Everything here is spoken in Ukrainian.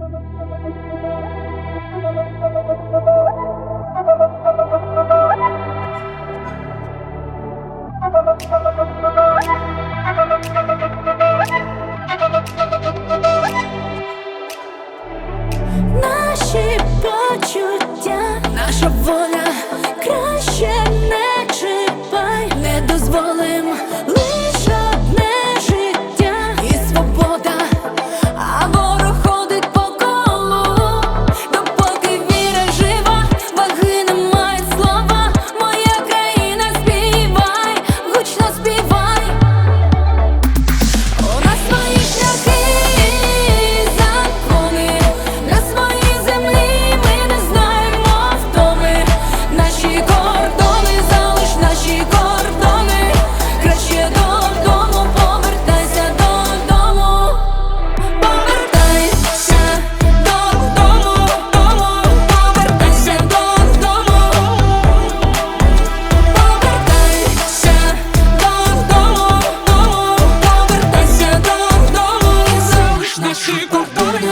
Наші почуття, наша воля, краще не чіпай, не дозволим лиш одне життя і свобода, а ворог ходить по колу, допоки віра жива, ваги не мають слова. Моя країна, співай, гучно співай. У нас свої шляхи і закони, на своїй землі ми не знаємо втоми. Наші кордони, залиш наші кордони, краще додому, повертайся додому. Повертайся додому, повертайся додому. Повертайся додому, повертайся додому. І залиш наші кордони.